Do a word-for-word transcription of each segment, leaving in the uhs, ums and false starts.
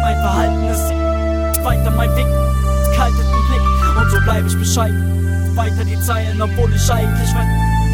mein Verhalten ist weiter mein Weg, kalteten Blick, und so bleib ich bescheiden. Weiter die Zeilen, obwohl ich eigentlich weiß.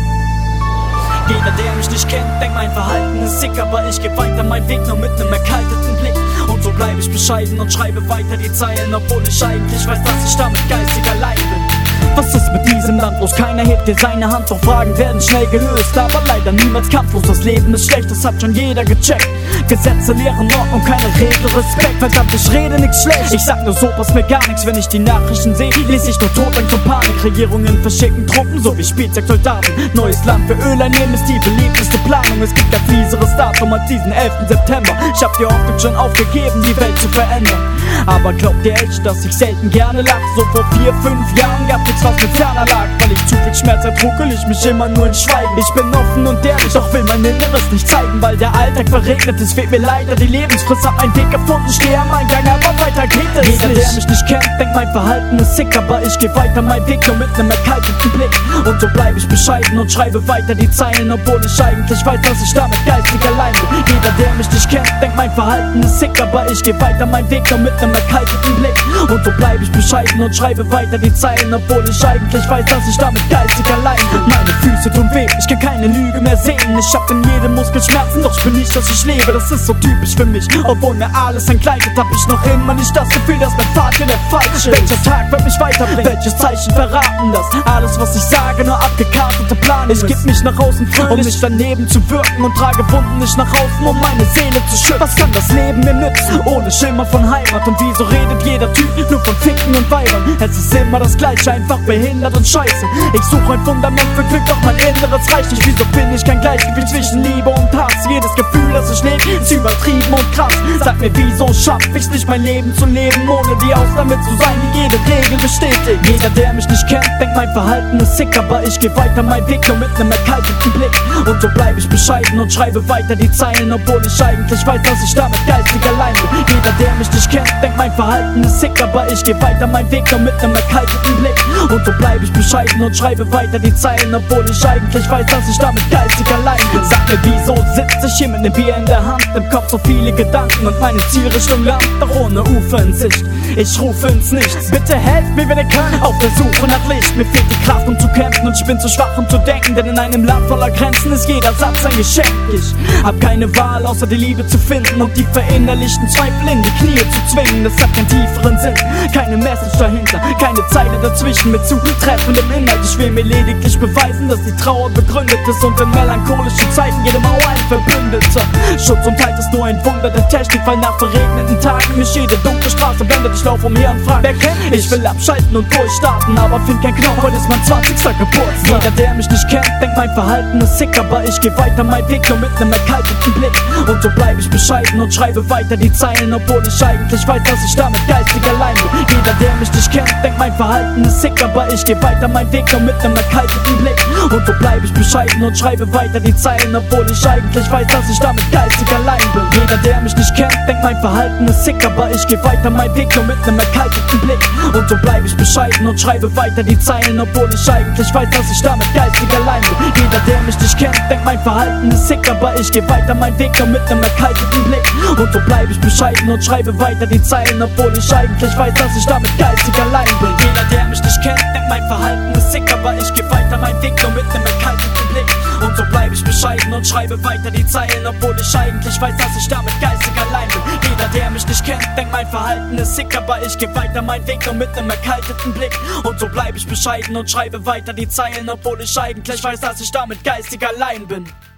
Jeder, der mich nicht kennt, denkt mein Verhalten ist sick, aber ich geh weiter meinen Weg nur mit nem erkalteten Blick. Und so bleib ich bescheiden und schreibe weiter die Zeilen, obwohl ich eigentlich weiß, dass ich damit geistig allein bin. Was ist mit diesem Land los? Keiner hebt dir seine Hand, doch Fragen werden schnell gelöst, aber leider niemals kampflos. Das Leben ist schlecht, das hat schon jeder gecheckt. Gesetze lehren Ordnung, keine Regel, Respekt. Verdammt, ich rede nix schlecht. Ich sag nur so, passt mir gar nix, wenn ich die Nachrichten sehe. Lese ich nur Todangst und Panik. Regierungen verschicken Truppen, so wie Spielzeugsoldaten. Neues Land für Öl einnehmen ist die beliebteste Planung. Es gibt kein fieseres Datum als diesen elften September. Ich hab die Hoffnung schon aufgegeben, die Welt zu verändern. Aber glaubt ihr echt, dass ich selten gerne lach? So vor vier, fünf Jahren gab nichts, was mir ferner lag. Weil ich zu viel Schmerz ertrug, will ich mich immer nur in Schweigen. Ich bin offen und ehrlich, doch will mein Inneres nicht zeigen. Weil der Alltag verregnet, es fehlt mir leider die Lebensfrist. Hab einen Weg gefunden, stehe am Eingang, aber weiter geht es nicht. Jeder, der mich nicht kennt, denkt mein Verhalten ist sick, aber ich geh weiter meinen Weg nur mit nem erkalteten Blick. Und so bleib ich bescheiden und schreibe weiter die Zeilen, obwohl ich eigentlich weiß, dass ich damit geistig allein bin. Jeder, der mich nicht kennt, denkt mein Verhalten ist sick, aber ich geh weiter meinen Weg nur mit nem erkalteten Blick. Und so bleib ich bescheiden und schreibe weiter die Zeilen, obwohl ich eigentlich weiß, dass ich damit geistig allein bin. Meine Füße tun weh, ich kann keine Lüge mehr sehen. Ich hab in jedem Muskel Schmerzen, doch spür nicht, dass ich lebe. Das ist so typisch für mich, obwohl mir alles entgleitet, hab ich noch immer nicht das Gefühl, dass mein Pfad hier der falsche ist. Welcher Tag wird mich weiterbringen? Welches Zeichen verraten das? Alles, was ich sage, nur abgekartete Plan. Ich geb mich nach außen fröhlich, um nicht daneben zu wirken, und trage Wunden nicht nach außen, um meine Seele zu schützen. Was kann das Leben mir nützen, ohne Schimmer von Heimat? Und wieso redet jeder Typ nur von Ficken und Weibern? Es ist immer das Gleiche, einfach behindert und scheiße. Ich suche ein Fundament für Glück, doch mein Inneres reicht nicht. Wieso bin ich kein Gleichgewicht zwischen Liebe und Hass? Jedes Gefühl, das ich lebe, ist übertrieben und krass. Sag mir, wieso schaff ich's nicht, mein Leben zu leben, ohne die Ausnahme zu sein, die jede Regel bestätigt. Jeder, der mich nicht kennt, denkt mein Verhalten ist sick, aber ich geh weiter meinen Weg nur mit nem erkalteten Blick. Und so bleib ich bescheiden und schreibe weiter die Zeilen, obwohl ich eigentlich weiß, dass ich damit geistig allein bin. Jeder, der mich nicht kennt, denkt mein Verhalten ist sick, aber ich geh weiter meinen Weg nur mit nem erkalteten Blick. Und so bleib ich bescheiden und schreibe weiter die Zeilen, obwohl ich eigentlich weiß, dass ich damit geistig allein bin. Sag mir, wieso sitz ich hier mit nem Bier in der Hand, im Kopf so viele Gedanken und meine Zielrichtung Land, doch ohne Ufer in Sicht. Ich rufe ins Nichts, bitte helft mir, wenn ihr könnt, auf der Suche nach Licht. Mir fehlt die Kraft, um zu kämpfen, und ich bin zu schwach, um zu denken, denn in einem Land voller Grenzen ist jeder Satz ein Geschenk. Ich hab keine Wahl, außer die Liebe zu finden und die verinnerlichten Zweifel in die Knie zu zwingen. Das hat keinen tieferen Sinn, keine Message dahinter, keine Zeile dazwischen mit zutreffendem Inhalt. Ich will mir lediglich beweisen, dass die Trauer begründet ist und in melancholischen Zeiten jede Mauer ein Verbündeter. Schutz und Halt ist nur ein Wunder der Technik, weil nach verregneten Tagen mich jede dunkle Straße blendet. Ich lauf umher und frag, wer kennt mich? Ich will abschalten und durchstarten, aber find kein Knopf, heute ist mein zwanzigster Geburtstag. Jeder, der mich nicht kennt, denkt mein Verhalten ist sick, aber ich geh weiter meinen Weg nur mit nem erkalteten Blick. Und so bleib ich bescheiden und schreibe weiter die Zeilen, obwohl ich eigentlich weiß, dass ich damit geistig allein bin. Jeder, der mich nicht kennt, denkt mein Verhalten ist sick, aber ich geh weiter meinen Weg nur mit nem erkalteten Blick. Und so bleib ich bescheiden und schreibe weiter die Zeilen, obwohl ich eigentlich weiß, dass ich damit geistig allein bin. Jeder, der mich nicht kennt, denkt mein Verhalten ist sick, aber ich geh weiter meinen Weg nur mit nem erkalteten Blick. Und so bleib ich bescheiden und schreibe weiter die Zeilen, obwohl ich eigentlich weiß, dass ich damit geistig allein bin. Jeder, der mich nicht kennt, denkt mein Verhalten ist sick, aber ich geh weiter meinen Weg nur mit nem erkalteten Blick. Und so bleib ich bescheiden und schreibe weiter die Zeilen, obwohl ich eigentlich weiß, dass ich damit geistig allein bin. Jeder, der mich nicht kennt, denkt mein Verhalten ist sick, aber ich geh weiter meinen Weg nur mit nem erkalteten Blick. Und so bleib ich bescheiden und schreibe weiter die Zeilen, obwohl ich eigentlich weiß, dass ich damit geistig allein bin. Jeder, der mich nicht kennt, denkt mein Verhalten ist sick, aber ich geh weiter meinen Weg nur mit nem erkalteten Blick. Und so bleib ich bescheiden und schreibe weiter die Zeilen, obwohl ich eigentlich weiß, dass ich damit geistig allein bin.